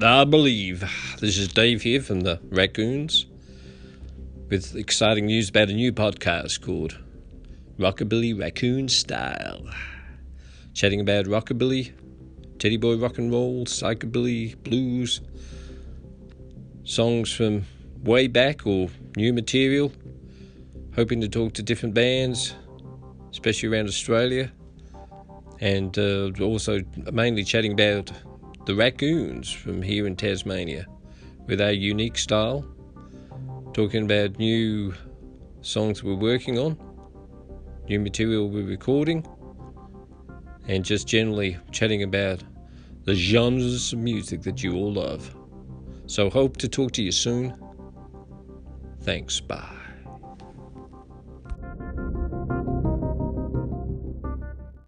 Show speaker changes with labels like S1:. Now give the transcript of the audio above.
S1: I believe. This is Dave here from the Raccoons with exciting news about a new podcast called Rockabilly Raccoon Style. Chatting about rockabilly, teddy boy rock and roll, psychobilly, blues, songs from way back or new material. Hoping to talk to different bands, especially around Australia. And also mainly chatting about the Raccoons from here in Tasmania with our unique style, talking about new songs we're working on, new material we're recording, and just generally chatting about the genres of music that you all love. So hope to talk to you soon. Thanks, bye.